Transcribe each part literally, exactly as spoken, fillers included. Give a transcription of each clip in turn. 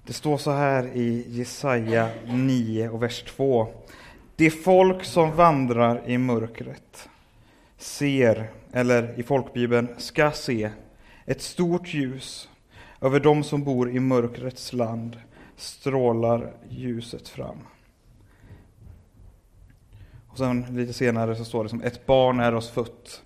Det står så här i Jesaja nio och vers två. Det folk som vandrar i mörkret ser, eller i folkbibeln ska se, ett stort ljus. Över dem som bor i mörkrets land strålar ljuset fram. Och sen lite senare så står det som ett barn är oss fött.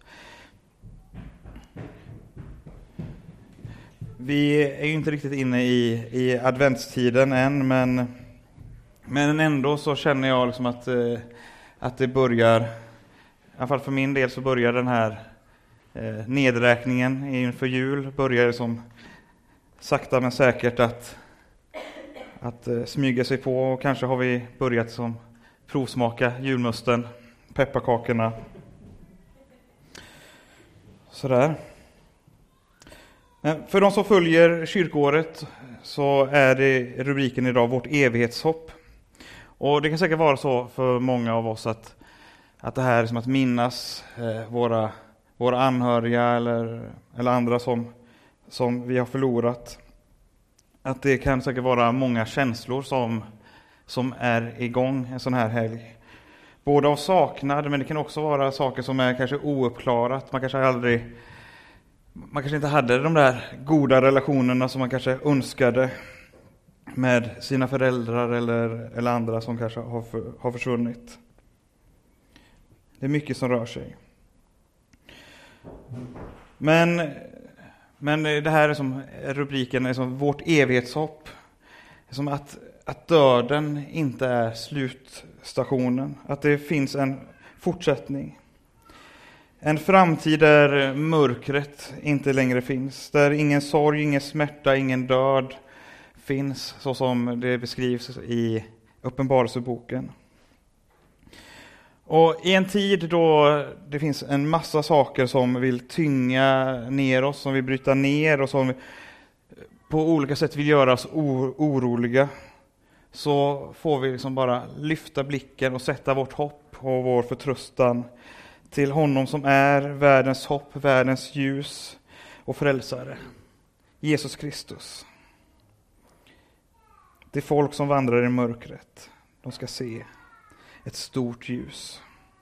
Vi är ju inte riktigt inne i, i adventstiden än, men, men ändå så känner jag liksom att, eh, att det börjar, i alla fall för min del så börjar den här eh, nedräkningen inför jul, börjar som sakta men säkert att, att eh, smyga sig på, och kanske har vi börjat som provsmaka julmusten, pepparkakorna. Sådär. Men för de som följer kyrkåret så är det rubriken idag Vårt evighetshopp. Och det kan säkert vara så för många av oss att, att det här är som att minnas eh, våra, våra anhöriga eller, eller andra som, som vi har förlorat. Att det kan säkert vara många känslor som, som är igång en sån här helg. Både av saknad, men det kan också vara saker som är kanske ouppklarat. Man kanske aldrig... Man kanske inte hade de där goda relationerna som man kanske önskade med sina föräldrar eller, eller andra som kanske har, för, har försvunnit. Det är mycket som rör sig. Men, men det här är som rubriken är som vårt evighetshopp. Som att, att döden inte är slutstationen. Att det finns en fortsättning. En framtid där mörkret inte längre finns. Där ingen sorg, ingen smärta, ingen död finns. Så som det beskrivs i Uppenbarelseboken. Och i en tid då det finns en massa saker som vill tynga ner oss. Som vill bryta ner och som på olika sätt vill göra oss oroliga. Så får vi liksom bara lyfta blicken och sätta vårt hopp och vår förtröstan till honom som är världens hopp, världens ljus och frälsare. Jesus Kristus. Det folk som vandrar i mörkret, de ska se ett stort ljus.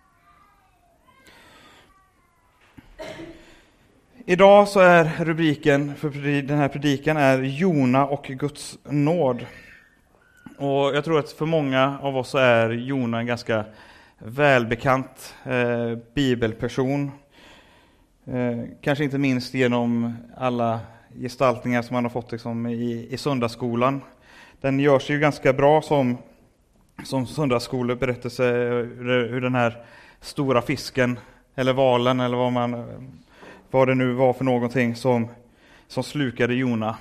Idag så är rubriken för den här predikan är Jona och Guds nåd. Och jag tror att för många av oss är Jona en ganska välbekant eh, bibelperson. Eh, kanske inte minst genom alla gestaltningar som man har fått liksom, i, i söndagsskolan. Den görs ju ganska bra som, som söndagsskoleberättelse hur, hur den här stora fisken eller valen eller vad, man, vad det nu var för någonting som, som slukade Jona.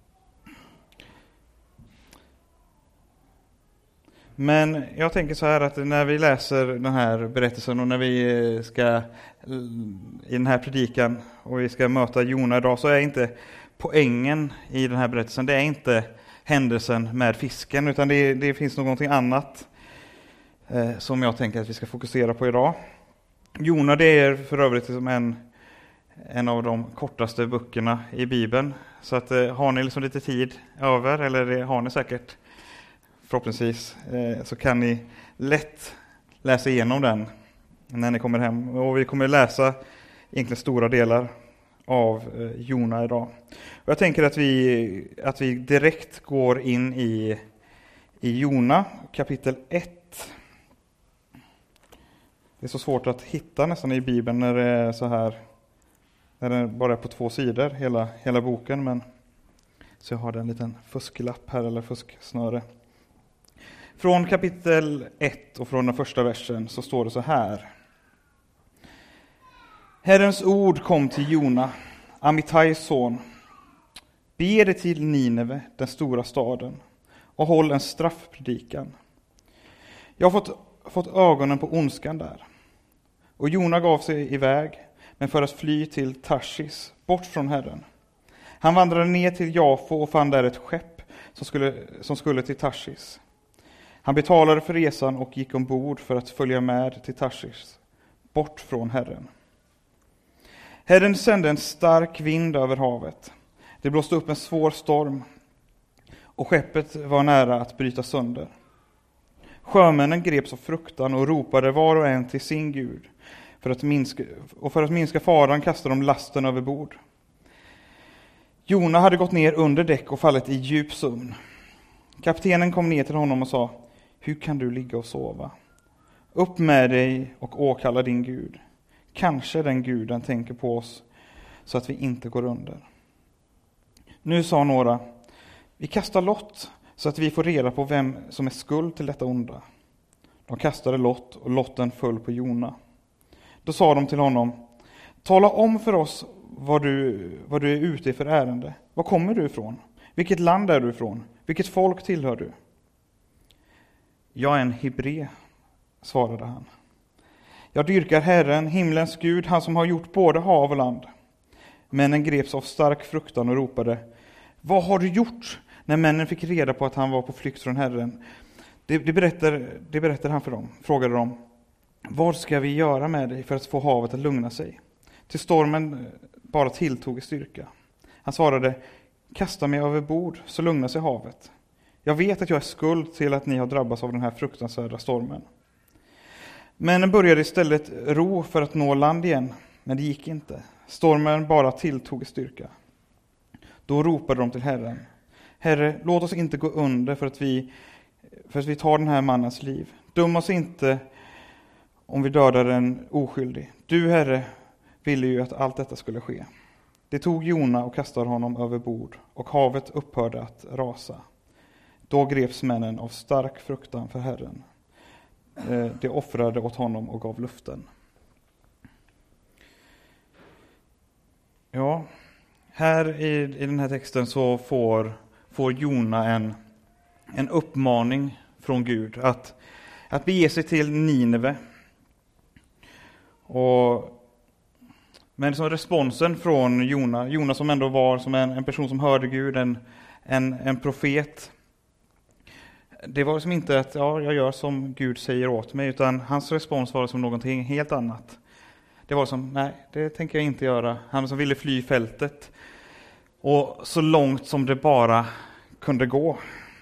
Men jag tänker så här att när vi läser den här berättelsen och när vi ska i den här predikan och vi ska möta Jona idag, så är inte poängen i den här berättelsen, det är inte händelsen med fisken, utan det, det finns någonting annat eh, som jag tänker att vi ska fokusera på idag. Jona, det är för övrigt som en, en av de kortaste böckerna i Bibeln, så att eh, har ni liksom lite tid över, eller det har ni säkert förhoppningsvis, eh, så kan ni lätt läsa igenom den när ni kommer hem. Och vi kommer läsa egentligen stora delar av eh, Jona idag. Och jag tänker att vi, att vi direkt går in i, i Jona kapitel ett. Det är så svårt att hitta nästan i Bibeln när det är så här, när det bara är på två sidor hela, hela boken. Men så jag har en liten fusklapp här, eller fusksnöre. Från kapitel ett och från den första versen så står det så här. Herrens ord kom till Jona, Amittais son. Be dig till Nineve, den stora staden, och håll en straffpredikan. Jag har fått, fått ögonen på ondskan där. Och Jona gav sig iväg, men för att fly till Tarsis, bort från Herren. Han vandrade ner till Jafo och fann där ett skepp som skulle, som skulle till Tarsis. Han betalade för resan och gick ombord för att följa med till Tarsis, bort från Herren. Herren sände en stark vind över havet. Det blåste upp en svår storm. och skeppet var nära att bryta sönder. Sjömännen greps av fruktan och ropade var och en till sin Gud. För att minska, och för att minska faran kastade de lasten över bord. Jona hade gått ner under däck och fallit i djup sömn. Kaptenen kom ner till honom och sa: hur kan du ligga och sova? Upp med dig och åkalla din Gud. Kanske den Guden tänker på oss så att vi inte går under. Nu sa några: vi kastar lott så att vi får reda på vem som är skuld till detta onda. De kastade lott och lotten föll på Jona. Då sa de till honom: tala om för oss vad du, vad du är ute i för ärende. Var kommer du ifrån? Vilket land är du ifrån? Vilket folk tillhör du? Jag är en hebré, svarade han. Jag dyrkar Herren, himlens Gud, han som har gjort både hav och land. Männen greps av stark fruktan och ropade: vad har du gjort? När männen fick reda på att han var på flykt från Herren. Det, det, berättar, det berättar han för dem, frågade de. Vad ska vi göra med dig för att få havet att lugna sig? Till stormen bara tilltog i styrka. Han svarade: kasta mig över bord så lugnar sig havet. Jag vet att jag är skuld till att ni har drabbats av den här fruktansvärda stormen. Männen började istället ro för att nå land igen, men det gick inte. Stormen bara tilltog i styrka. Då ropade de till Herren: Herre, låt oss inte gå under för att vi, för att vi tar den här mannens liv. Döm oss inte om vi dödar en oskyldig. Du, Herre, ville ju att allt detta skulle ske. Det tog Jona och kastade honom över bord, och havet upphörde att rasa. Då greps männen av stark fruktan för Herren. De offrade åt honom och gav luften. Ja, här i, i den här texten så får, får Jona en, en uppmaning från Gud att, att bege sig till Nineve. Och, men som responsen från Jona, Jona som ändå var som en, en person som hörde Gud, en, en, en profet. Det var som inte att ja, jag gör som Gud säger åt mig, utan hans respons var som någonting helt annat. Det var som, nej, det tänker jag inte göra. Han som ville fly fältet. Och så långt som det bara kunde gå.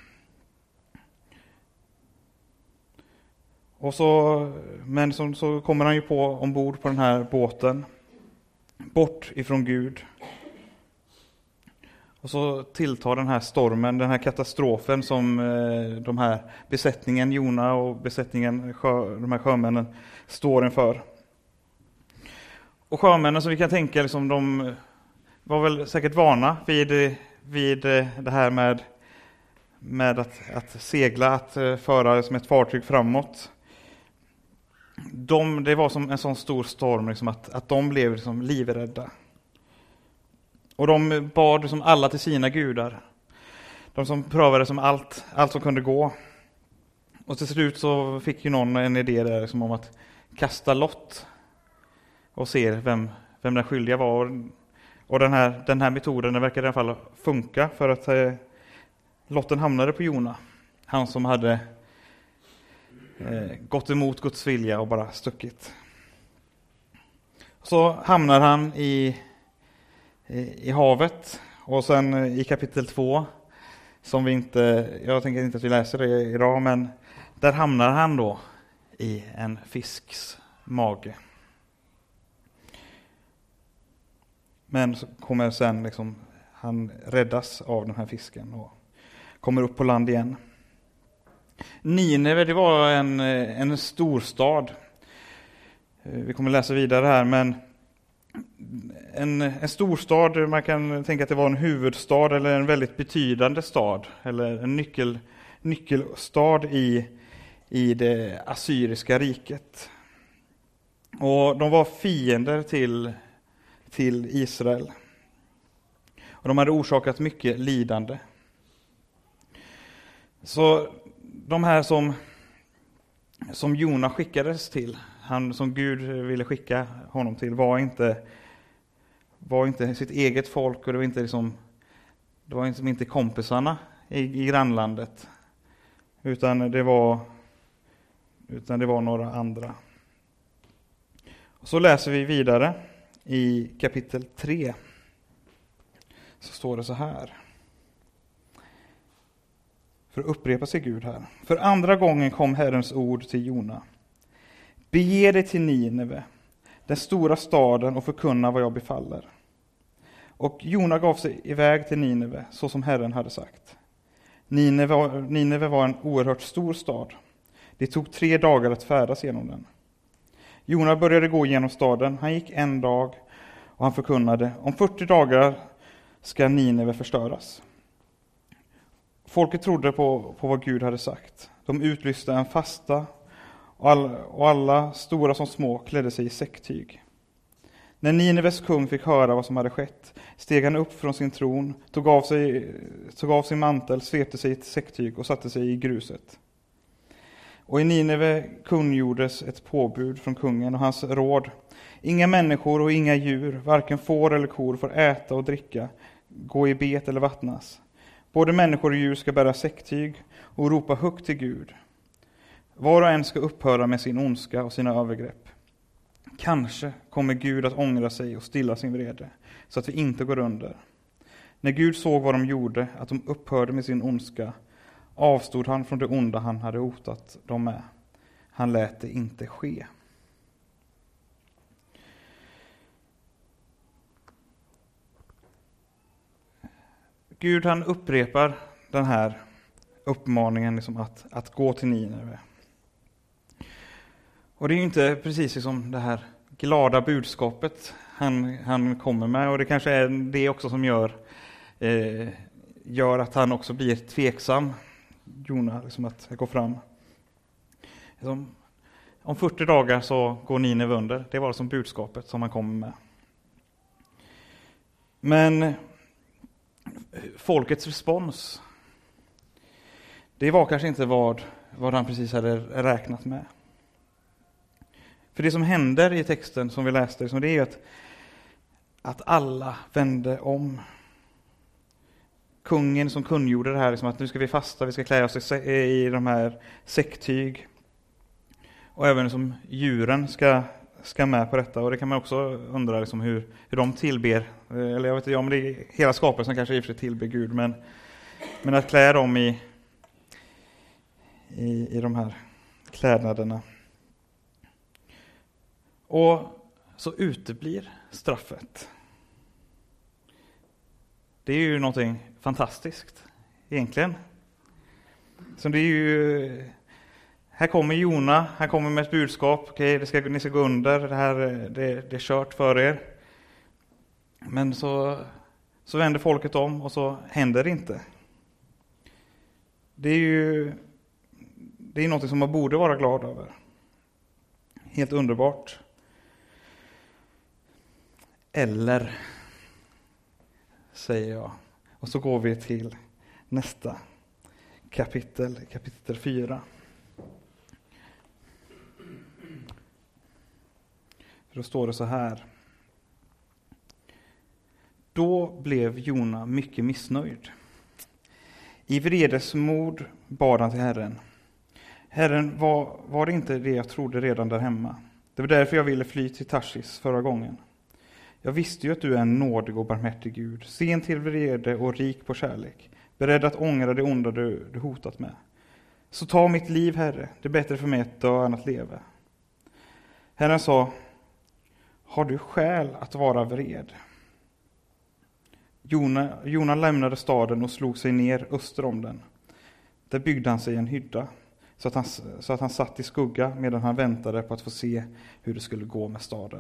Och så, men så, så kommer han ju på ombord på den här båten. Bort ifrån Gud. Och så tilltar den här stormen, den här katastrofen som eh, de här besättningen, Jona och besättningen, sjö, de här sjömännen står inför. Och sjömännen, som vi kan tänka, liksom, de var väl säkert vana vid, vid det här med, med att, att segla, att föra som ett fartyg framåt. De, det var som en sån stor storm liksom, att, att de blev liksom livrädda. Och de bad liksom alla till sina gudar. De som prövade som allt, allt som kunde gå. Och till slut så fick ju någon en idé där liksom om att kasta lott och se vem, vem den skyldiga var. Och den här, den här metoden den verkar i alla fall funka, för att eh, lotten hamnade på Jona. Han som hade eh, gått emot Guds vilja och bara stuckit. Så hamnar han i, i, i havet. Och sen i kapitel två, som vi inte, jag tänker inte att vi läser det idag, men där hamnar han då i en fisks mage. Men så kommer sen liksom, han räddas av den här fisken och kommer upp på land igen. Nineve, det var en, en storstad. Vi kommer läsa vidare här, men en, en storstad, man kan tänka att det var en huvudstad eller en väldigt betydande stad, eller en nyckel, nyckelstad i, i det assyriska riket. Och de var fiender till till Israel. Och de hade orsakat mycket lidande. Så de här som som Jona skickades till, han som Gud ville skicka honom till, var inte var inte sitt eget folk, och det var inte liksom det var liksom inte kompisarna i, i grannlandet, utan det var utan det var några andra. Och så läser vi vidare. I kapitel tre så står det så här. För att upprepa sig Gud här. För andra gången kom Herrens ord till Jona. Bege dig till Nineve, den stora staden, och förkunna vad jag befaller. Och Jona gav sig iväg till Nineve, så som Herren hade sagt. Nineve var, Nineve var en oerhört stor stad. Det tog tre dagar att färdas genom den. Jona började gå genom staden. Han gick en dag och han förkunnade: om fyrtio dagar ska Nineve förstöras. Folket trodde på, på vad Gud hade sagt. De utlyste en fasta, och alla, och alla, stora som små, klädde sig i säcktyg. När Nineves kung fick höra vad som hade skett, steg han upp från sin tron, tog av, sig, tog av sin mantel, svepte sig i ett säcktyg och satte sig i gruset. Och i Nineve kungjordes ett påbud från kungen och hans råd: inga människor och inga djur, varken får eller kor, får äta och dricka, gå i bet eller vattnas. Både människor och djur ska bära säcktyg och ropa högt till Gud. Var och en ska upphöra med sin ondska och sina övergrepp. Kanske kommer Gud att ångra sig och stilla sin vrede, så att vi inte går under. När Gud såg vad de gjorde, att de upphörde med sin ondska, avstod han från det onda han hade hotat dem med. Han lät det inte ske. Gud, han upprepar den här uppmaningen liksom att, att gå till Nineve. Och det är ju inte precis som det här glada budskapet han, han kommer med. Och det kanske är det också som gör, eh, gör att han också blir tveksam. Jona, liksom att gå fram. Liksom, om fyrtio dagar så går Nineve under. Det var som budskapet som han kommer med. Men folkets respons, det var kanske inte vad, vad han precis hade räknat med. För det som händer i texten som vi läste, det är ju att, att alla vände om. Kungen som kungjorde det här, liksom att nu ska vi fasta, vi ska klä oss i, i de här säcktyg. Och även som djuren ska, ska med på detta. Och det kan man också undra liksom hur, hur de tillber. Eller jag vet inte om det är hela skapelsen kanske i och för sig tillber Gud. Men, men att klä dem i, i, i de här klädnaderna. Och så uteblir straffet. Det är ju någonting fantastiskt egentligen. Så det är ju, här kommer Jona, här kommer med ett budskap. Okej, det ska, ni ska gå under, det här det, det är kört för er. Men så, så vänder folket om och så händer det inte. Det är ju det är något som man borde vara glad över. Helt underbart. Eller, säger jag. Och så går vi till nästa kapitel, kapitel fyra. För då står det så här. Då blev Jona mycket missnöjd. I vredesmod bad han till Herren. Herren, var, var det inte det jag trodde redan där hemma? Det var därför jag ville fly till Tarsis förra gången. Jag visste ju att du är en nådig och barmhärtig Gud, sen till vrede och rik på kärlek, beredd att ångra det onda du, du hotat med. Så ta mitt liv, Herre, det är bättre för mig att dö än att leva. Herren sa, har du skäl att vara vred? Jona, Jona lämnade staden och slog sig ner öster om den. Där byggde han sig en hydda, så att han, så att han satt i skugga medan han väntade på att få se hur det skulle gå med staden.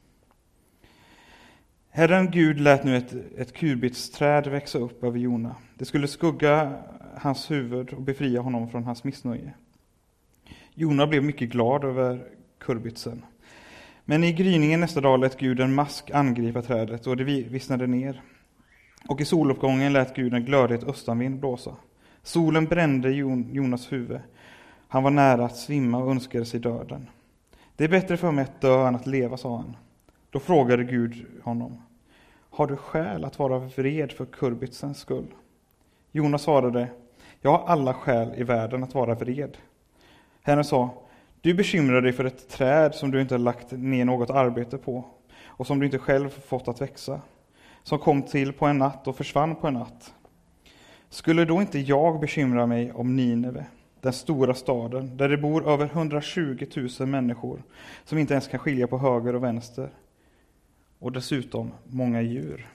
Herren Gud lät nu ett, ett kurbitsträd växa upp över Jona. Det skulle skugga hans huvud och befria honom från hans missnöje. Jona blev mycket glad över kurbitsen. Men i gryningen nästa dag lät Gud en mask angripa trädet och det vissnade ner. Och i soluppgången lät Gud en glödhet östanvind blåsa. Solen brände Jonas huvud. Han var nära att svimma och önskade sig döden. Det är bättre för mig att dö än att leva, sa han. Då frågade Gud honom, har du skäl att vara vred för kurbitsens skull? Jonas svarade, jag har alla skäl i världen att vara vred. Herren sa, du bekymrar dig för ett träd som du inte har lagt ner något arbete på och som du inte själv fått att växa, som kom till på en natt och försvann på en natt. Skulle då inte jag bekymra mig om Nineve, den stora staden, där det bor över hundratjugo tusen människor som inte ens kan skilja på höger och vänster, och dessutom många djur.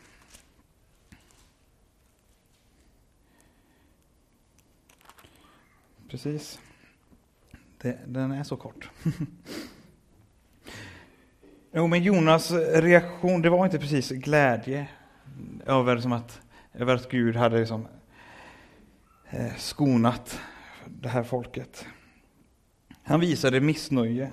Precis. Det, den är så kort. Jo, men Jonas reaktion, det var inte precis glädje över, som att, över att Gud hade liksom, eh, skonat det här folket. Han visade missnöje.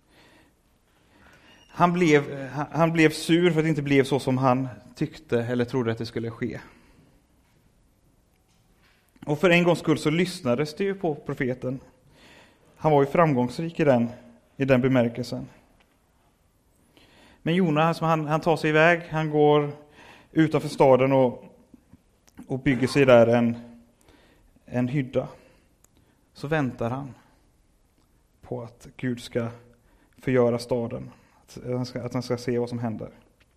Han blev, han, han blev sur för att det inte blev så som han tyckte eller trodde att det skulle ske. Och för en gångs skull så lyssnades det ju på profeten. Han var ju framgångsrik i den, i den bemärkelsen. Men Jona, han, han tar sig iväg, han går utanför staden och, och bygger sig där en, en hydda. Så väntar han på att Gud ska förgöra staden, att han ska, att han ska se vad som händer.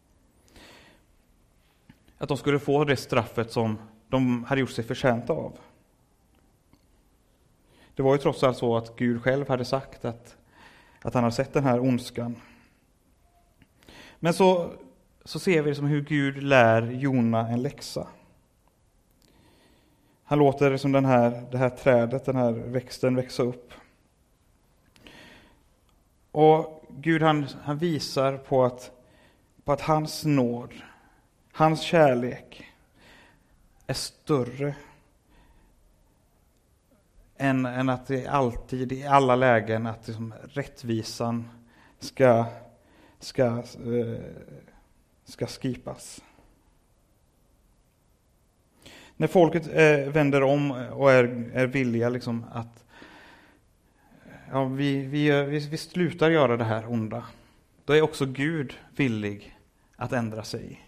Att de skulle få det straffet som de hade gjort sig förtjänta av. Det var ju trots allt så att Gud själv hade sagt att, att han har sett den här ondskan. Men så, så ser vi som hur Gud lär Jona en läxa. Han låter som den här, det här trädet, den här växten växa upp. Och Gud han, han visar på att, på att hans nåd, hans kärlek är större än, än att det alltid, i alla lägen, att liksom rättvisan ska, ska, eh, ska skipas. När folket eh, vänder om och är, är villiga liksom att ja, vi, vi, vi, vi slutar göra det här onda, då är också Gud villig att ändra sig.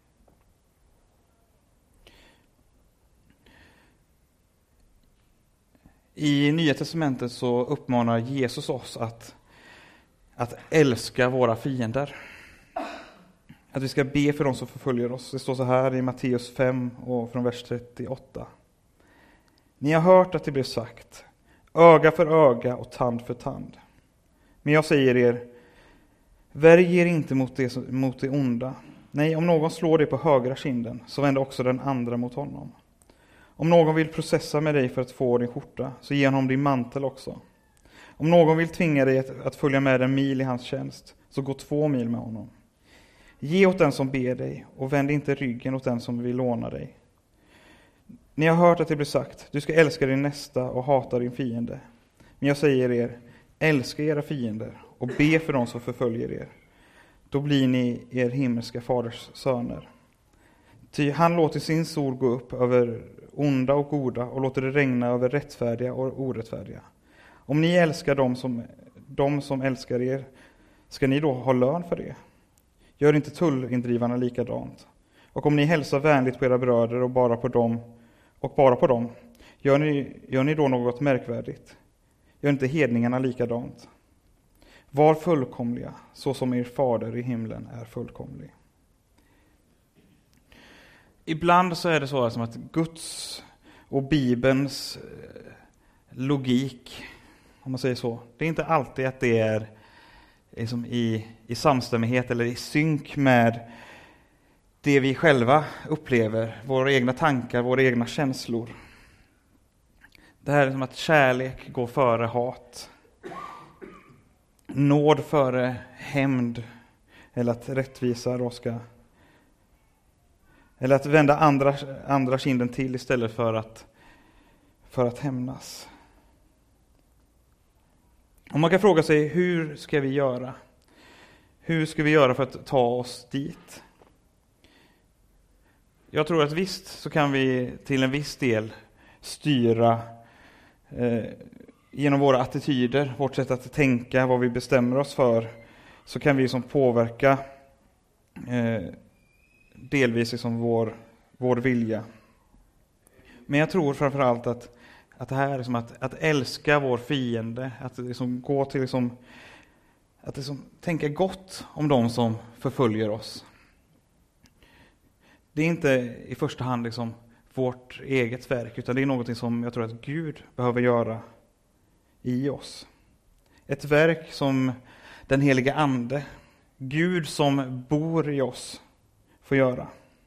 I Nya testamentet så uppmanar Jesus oss att, att älska våra fiender. Att vi ska be för dem som förföljer oss. Det står så här i Matteus fem och från vers trettioåtta. Ni har hört att det blev sagt, öga för öga och tand för tand. Men jag säger er, värj er inte mot det, mot det onda. Nej, om någon slår dig på högra kinden, så vänder också den andra mot honom. Om någon vill processa med dig för att få din skjorta, så ge honom din mantel också. Om någon vill tvinga dig att, att följa med en mil i hans tjänst, så gå två mil med honom. Ge åt den som ber dig, och vänd inte ryggen åt den som vill låna dig. Ni har hört att det blir sagt, du ska älska din nästa och hata din fiende. Men jag säger er, älska era fiender och be för dem som förföljer er. Då blir ni er himmelska faders söner. Ty han låter sin sol gå upp över onda och goda och låter det regna över rättfärdiga och orättfärdiga. Om ni älskar dem som, dem som älskar er, ska ni då ha lön för det? Gör inte tullindrivarna likadant. Och om ni hälsar vänligt på era bröder och bara på dem, och bara på dem, gör ni, gör ni då något märkvärdigt? Gör inte hedningarna likadant? Var fullkomliga, så som er fader i himlen är fullkomlig. Ibland så är det så som att Guds och Bibelns logik, om man säger så, det är inte alltid att det är liksom i, i samstämmighet eller i synk med det vi själva upplever, våra egna tankar, våra egna känslor. Det här är som att kärlek går före hat, nåd före hämnd, eller att rättvisa då ska, eller att vända andra, andra kinden till istället för att, för att hämnas. Och man kan fråga sig, hur ska vi göra? Hur ska vi göra för att ta oss dit? Jag tror att visst så kan vi till en viss del styra eh, genom våra attityder, vårt sätt att tänka, vad vi bestämmer oss för, så kan vi som påverka eh, delvis liksom vår, vår vilja. Men jag tror framförallt att, att det här är som att, att älska vår fiende, att liksom gå till liksom, att liksom tänka gott om de som förföljer oss. Det är inte i första hand liksom vårt eget verk, utan det är något som jag tror att Gud behöver göra i oss. Ett verk som den heliga ande, Gud som bor i oss, får göra.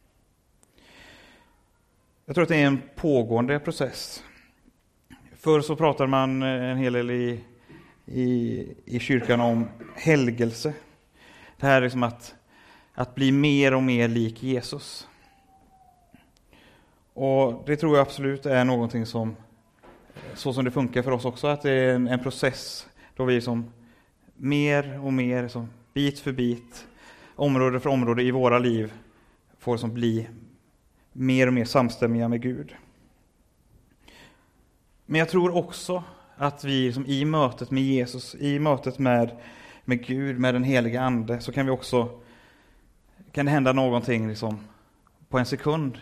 Jag tror att det är en pågående process. Förr så pratar man en hel del i, i, i kyrkan om helgelse. Det här är liksom att, att bli mer och mer lik Jesus. Och det tror jag absolut är någonting som, så som det funkar för oss också, att det är en, en process då vi som mer och mer, som bit för bit, område för område i våra liv får som bli mer och mer samstämmiga med Gud. Men jag tror också att vi som i mötet med Jesus, i mötet med, med Gud, med den heliga ande, så kan vi också, kan det hända någonting liksom på en sekund.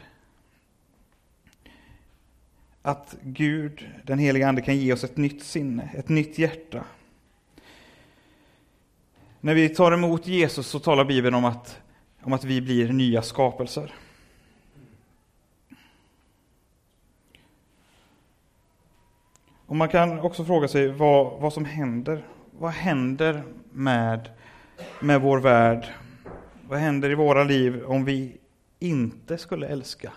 Att Gud, den heliga ande, kan ge oss ett nytt sinne, ett nytt hjärta. När vi tar emot Jesus så talar Bibeln om att, om att vi blir nya skapelser. Och man kan också fråga sig vad, vad som händer. Vad händer med, med vår värld? Vad händer i våra liv om vi inte skulle älska?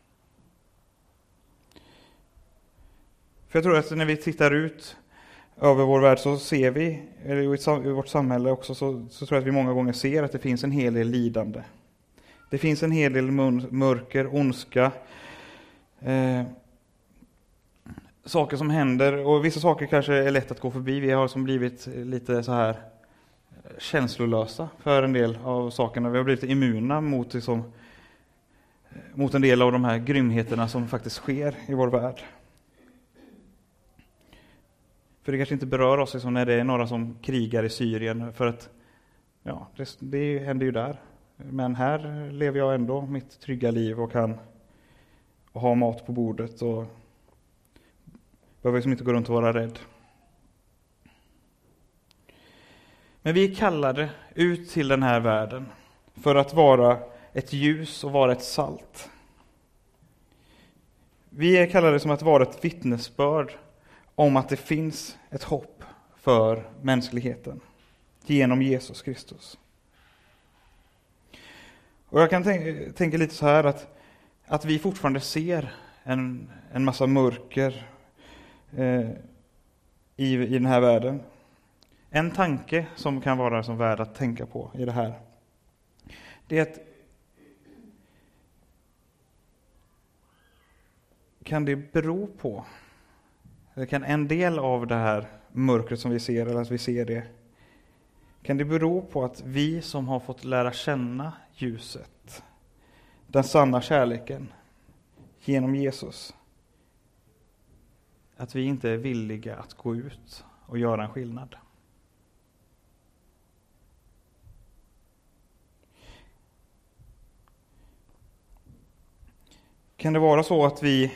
För jag tror att när vi tittar ut över vår värld så ser vi, eller i vårt samhälle också, så, så tror jag att vi många gånger ser att det finns en hel del lidande. Det finns en hel del mörker, ondska, eh, saker som händer, och vissa saker kanske är lätt att gå förbi. Vi har som blivit lite så här känslolösa för en del av sakerna. Vi har blivit immuna mot, liksom, mot en del av de här grymheterna som faktiskt sker i vår värld. För det kanske inte berör oss liksom, när det är några som krigar i Syrien, för att ja, det, det händer ju där. Men här lever jag ändå mitt trygga liv och kan och ha mat på bordet och behöver liksom inte gå runt och vara rädd. Men vi är kallade ut till den här världen för att vara ett ljus och vara ett salt. Vi är kallade som att vara ett vittnesbörd om att det finns ett hopp för mänskligheten genom Jesus Kristus. Och jag kan tänka, tänka lite så här att, att vi fortfarande ser en, en massa mörker eh, i, i den här världen. En tanke som kan vara som värd att tänka på i det här, det är att kan det bero på, eller kan en del av det här mörkret som vi ser, eller att vi ser det, kan det bero på att vi som har fått lära känna ljuset, den sanna kärleken genom Jesus, att vi inte är villiga att gå ut och göra en skillnad? Kan det vara så att vi,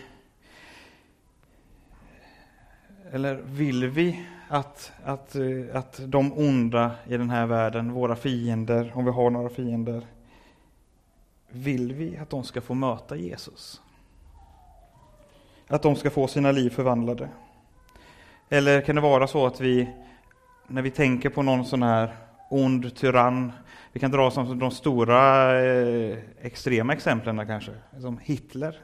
eller vill vi att, att, att de onda i den här världen, våra fiender, om vi har några fiender, vill vi att de ska få möta Jesus? Att de ska få sina liv förvandlade? Eller kan det vara så att vi, när vi tänker på någon sån här ond tyrann, vi kan dra som de stora eh, extrema exemplen kanske, som Hitler,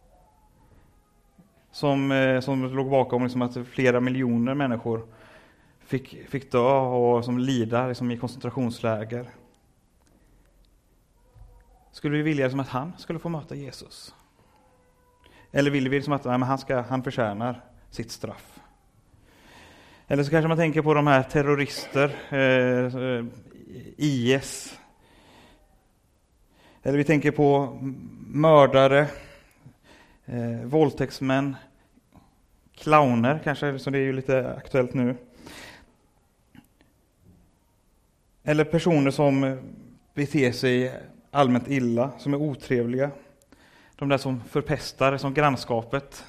som, eh, som låg bakom liksom att flera miljoner människor fick, fick dö och som lida liksom i koncentrationsläger. Skulle vi vilja liksom att han skulle få möta Jesus? Eller vill vi liksom att nej, men han, ska, han förtjänar sitt straff? Eller så kanske man tänker på de här terrorister, eh, I S. Eller vi tänker på mördare, eh, våldtäktsmän, clowner kanske, så det är ju lite aktuellt nu. Eller personer som beter sig allmänt illa, som är otrevliga. De där som förpestar, som grannskapet.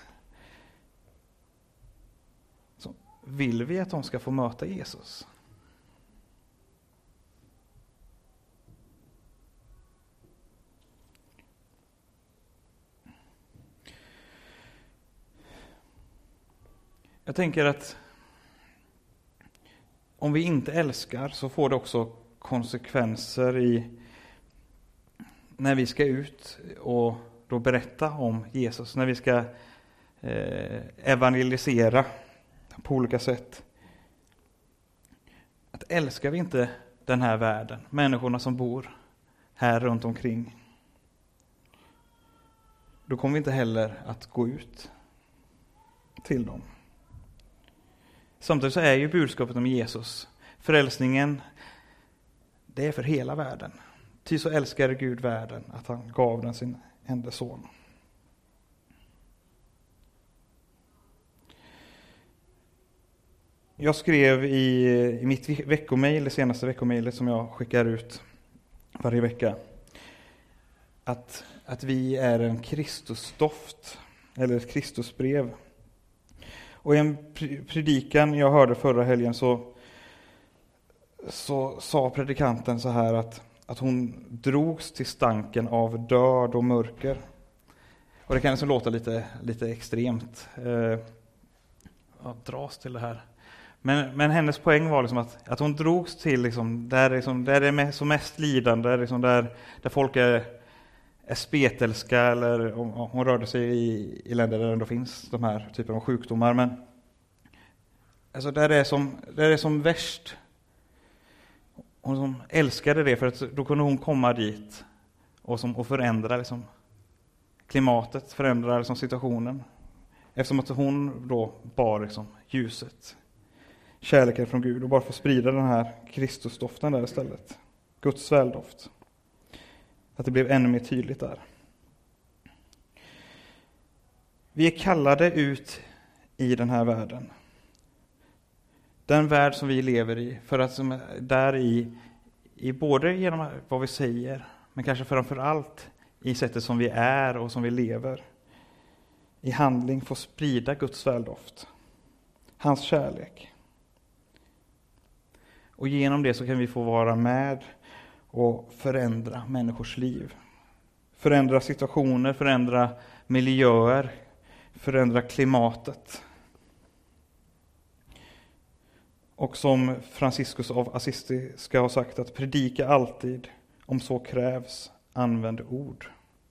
Så vill vi att de ska få möta Jesus? Jag tänker att om vi inte älskar så får det också konsekvenser i när vi ska ut och då berätta om Jesus, när vi ska eh, evangelisera på olika sätt. Att älskar vi inte den här världen, människorna som bor här runt omkring, då kommer vi inte heller att gå ut till dem. Samtidigt så är ju budskapet om Jesus, frälsningen, det är för hela världen. Ty så älskade Gud världen att han gav den sin enda son. Jag skrev i, i mitt veckomail, det senaste veckomailet som jag skickar ut varje vecka, att, att vi är en Kristusdoft, eller ett Kristusbrev. Och i en predikan jag hörde förra helgen så, så sa predikanten så här att, att hon drogs till stanken av död och mörker. Och det kan alltså låta lite, lite extremt eh, att dras till det här. Men, men hennes poäng var liksom att, att hon drogs till liksom, där, liksom, där det är som mest lidande, liksom där, där folk är, är spetälska, eller om, om hon rörde sig i, i länder där det ändå finns de här typen av sjukdomar. Men alltså där det är som, där det är som värst. Hon som älskade det, för att då kunde hon komma dit och, som, och förändra liksom, klimatet, förändra liksom, situationen. Eftersom att hon då bar liksom, ljuset, kärleken från Gud, och bara få sprida den här Kristusdoften där istället. Guds väldoft. Att det blev ännu mer tydligt där. Vi är kallade ut i den här världen. Den värld som vi lever i, för att som där i, i både genom vad vi säger, men kanske framför allt i sättet som vi är och som vi lever, i handling få sprida Guds väldoft, hans kärlek. Och genom det så kan vi få vara med och förändra människors liv. Förändra situationer, förändra miljöer, förändra klimatet. Och som Franciscus av Assisi ska ha sagt, att predika alltid, om så krävs, använd ord.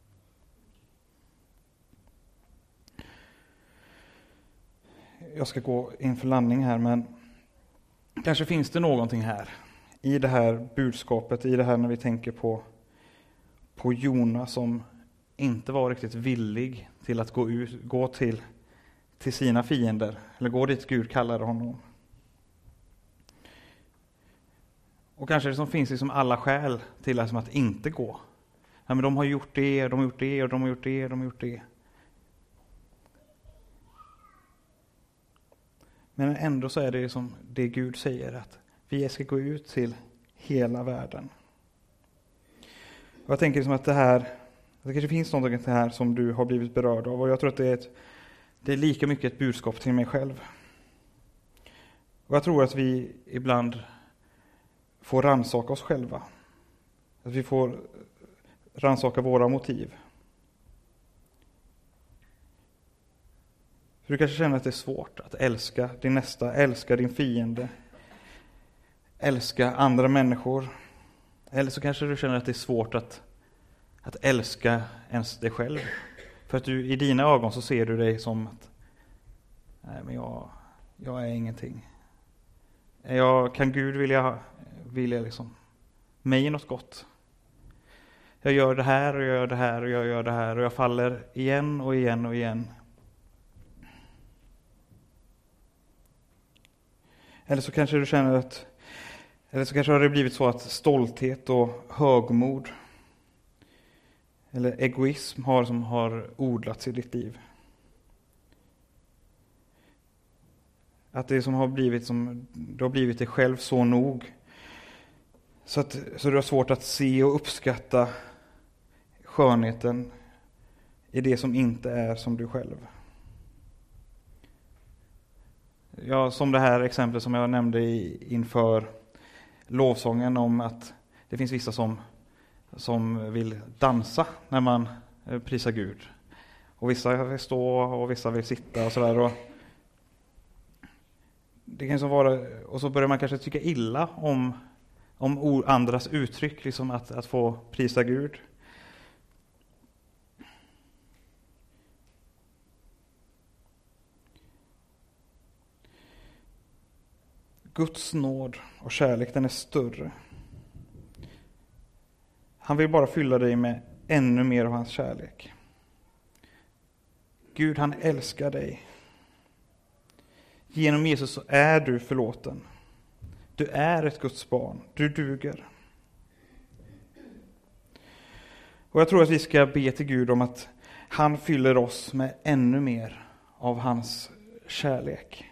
Jag ska gå in för landning här, men kanske finns det någonting här i det här budskapet, i det här när vi tänker på, på Jona som inte var riktigt villig till att gå, ut, gå till, till sina fiender, eller gå dit Gud kallade honom. Och kanske det som finns liksom alla skäl till liksom att inte gå. Ja, men de har gjort det, de har gjort det, och de har gjort det, de har gjort det. Men ändå så är det som det Gud säger, att vi ska gå ut till hela världen. Och jag tänker liksom att det här, att det kanske finns något här som du har blivit berörd av. Och jag tror att det är, ett, det är lika mycket ett budskap till mig själv. Och jag tror att vi ibland får rannsaka oss själva. Att vi får rannsaka våra motiv. För du kanske känner att det är svårt att älska din nästa, älska din fiende, älska andra människor. Eller så kanske du känner att det är svårt att, att älska ens dig själv. För att du, i dina ögon så ser du dig som att nej, men jag, jag är ingenting. Jag, kan Gud vilja, vilja liksom mig något gott? Jag gör det här och jag gör det här och jag gör det här och jag faller igen och igen och igen. Eller så kanske du känner att, eller så kanske har det blivit så att stolthet och högmod eller egoism har, som har odlats i ditt liv. Att det som har blivit som du har blivit dig själv så nog så att så du har svårt att se och uppskatta skönheten i det som inte är som du själv. Ja, som det här exemplet som jag nämnde i, inför lovsången om att det finns vissa som, som vill dansa när man prisar Gud. Och vissa vill stå och vissa vill sitta och sådär. Och, det kan så vara, och så börjar man kanske tycka illa om, om andras uttryck, liksom att, att få prisa Gud. Guds nåd och kärlek, den är större. Han vill bara fylla dig med ännu mer av hans kärlek. Gud, han älskar dig. Genom Jesus så är du förlåten. Du är ett Guds barn. Du duger. Och jag tror att vi ska be till Gud om att han fyller oss med ännu mer av hans kärlek.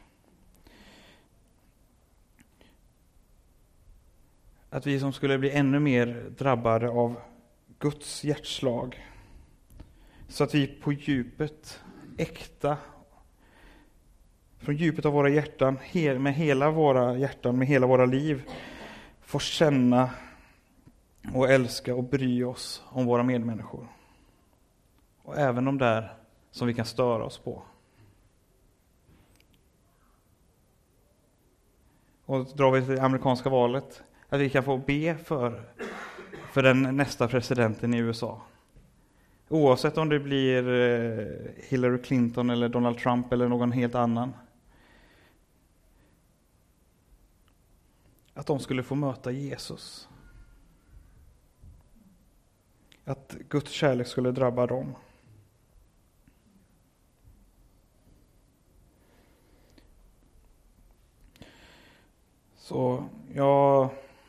Att vi som skulle bli ännu mer drabbade av Guds hjärtslag. Så att vi på djupet, äkta, från djupet av våra hjärtan, med hela våra hjärtan, med hela våra liv, får känna och älska och bry oss om våra medmänniskor. Och även de där som vi kan störa oss på. Och drar vi till det amerikanska valet, att vi kan få be för, för den nästa presidenten i U S A. Oavsett om det blir Hillary Clinton eller Donald Trump eller någon helt annan. Att de skulle få möta Jesus. Att Guds kärlek skulle drabba dem. Så jag,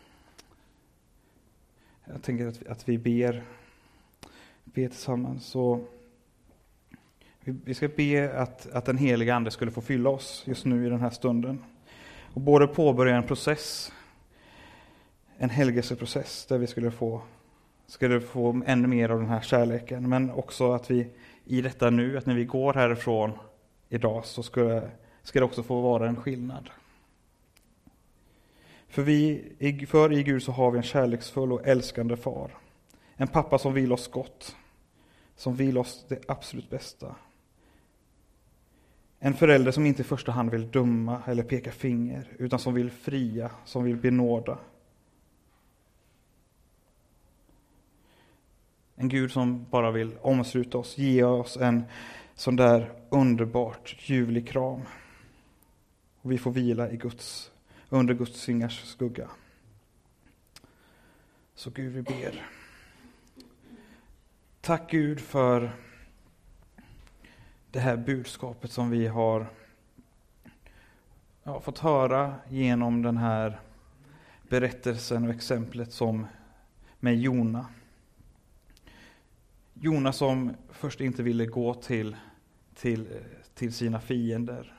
jag tänker att vi, att vi ber, ber tillsammans. Så vi, vi ska be att, att den heliga ande skulle få fylla oss just nu i den här stunden. Och både påbörja en process, en helgelseprocess där vi skulle få, skulle få ännu mer av den här kärleken. Men också att vi i detta nu, att när vi går härifrån idag så ska, ska det också få vara en skillnad. För, vi, för i Gud så har vi en kärleksfull och älskande far. En pappa som vill oss gott. Som vill oss det absolut bästa. En förälder som inte i första hand vill döma eller peka finger. Utan som vill fria, som vill benåda. En Gud som bara vill omsluta oss. Ge oss en sån där underbart ljuvlig kram. Och vi får vila i Guds under Guds vingars skugga. Så Gud, vi ber. Tack Gud för det här budskapet som vi har ja, fått höra genom den här berättelsen och exemplet som med Jona. Jona som först inte ville gå till, till, till sina fiender.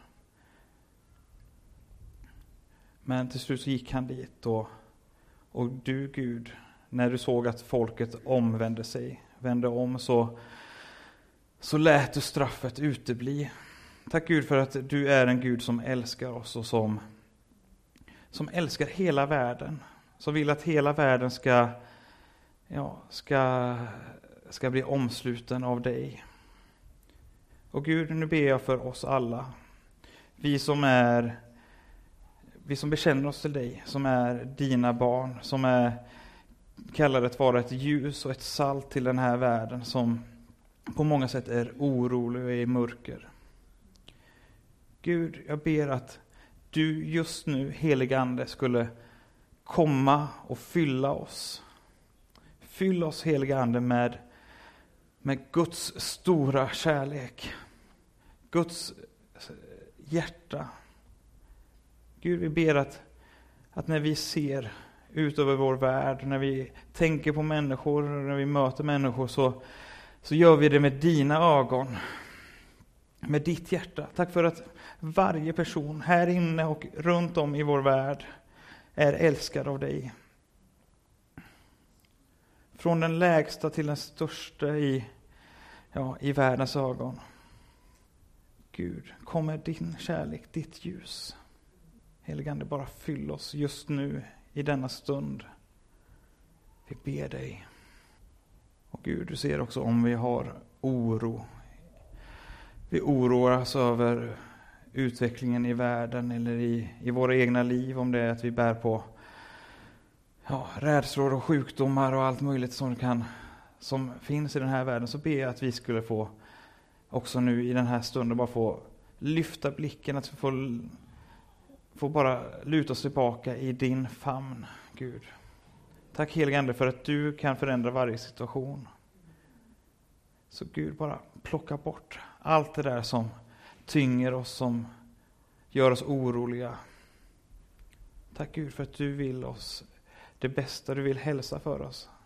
Men till slut så gick han dit och, och du Gud, när du såg att folket omvände sig, vände om, så, så lät du straffet utebli. Tack Gud för att du är en Gud som älskar oss och som, som älskar hela världen. Som vill att hela världen ska, ja, ska, ska bli omsluten av dig. Och Gud, nu ber jag för oss alla. Vi som är Vi som bekänner oss till dig, som är dina barn, som är kallade att vara ett ljus och ett salt till den här världen som på många sätt är orolig och är i mörker. Gud, jag ber att du just nu, heliga ande, skulle komma och fylla oss. Fyll oss, heliga ande, med, med Guds stora kärlek. Guds hjärta. Gud, vi ber att, att när vi ser ut över vår värld, när vi tänker på människor, när vi möter människor, så, så gör vi det med dina ögon, med ditt hjärta. Tack för att varje person här inne och runt om i vår värld är älskad av dig. Från den lägsta till den största i, ja, i världens ögon. Gud, kom med din kärlek, ditt ljus. Heligande, bara fyll oss just nu i denna stund. Vi ber dig. Och Gud, du ser också om vi har oro. Vi oroar oss över utvecklingen i världen eller i, i våra egna liv, om det är att vi bär på ja, rädslor och sjukdomar och allt möjligt som, kan, som finns i den här världen, så ber jag att vi skulle få också nu i den här stunden bara få lyfta blicken, att vi får, får bara luta oss tillbaka i din famn, Gud. Tack helige Ande för att du kan förändra varje situation. Så Gud, bara plocka bort allt det där som tynger oss, som gör oss oroliga. Tack Gud för att du vill oss det bästa, du vill hälsa för oss.